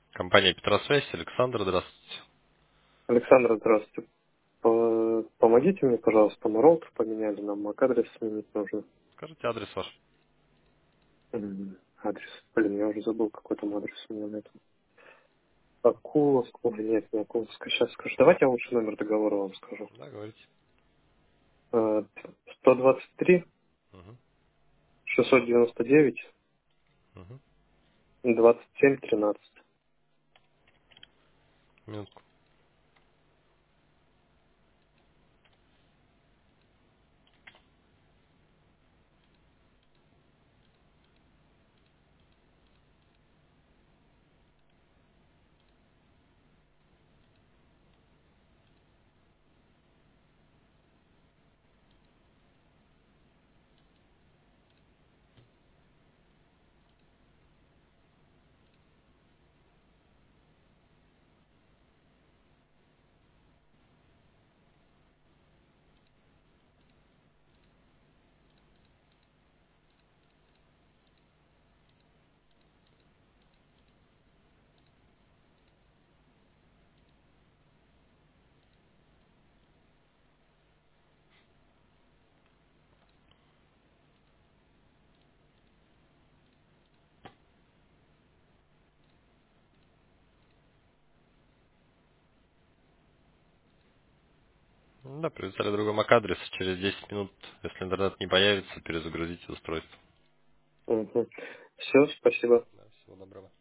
Компания Петросвязь, Александр, здравствуйте. Александр, здравствуйте. Помогите мне, пожалуйста, мы роутер поменяли, нам MAC-адрес сменить нужно. Скажите адрес ваш. Адрес. Блин, я уже забыл, какой там адрес у меня на этом. Акуловск. Ой, нет, не Акуловск. Сейчас скажу. Давайте я лучше номер договора вам скажу. Да, говорите. 123 Угу, 699 угу. 27 13. Минутку. Да, привязали другой MAC-адрес. Через 10 минут, если интернет не появится, перезагрузите устройство. Угу. Все, спасибо. Да, всего доброго.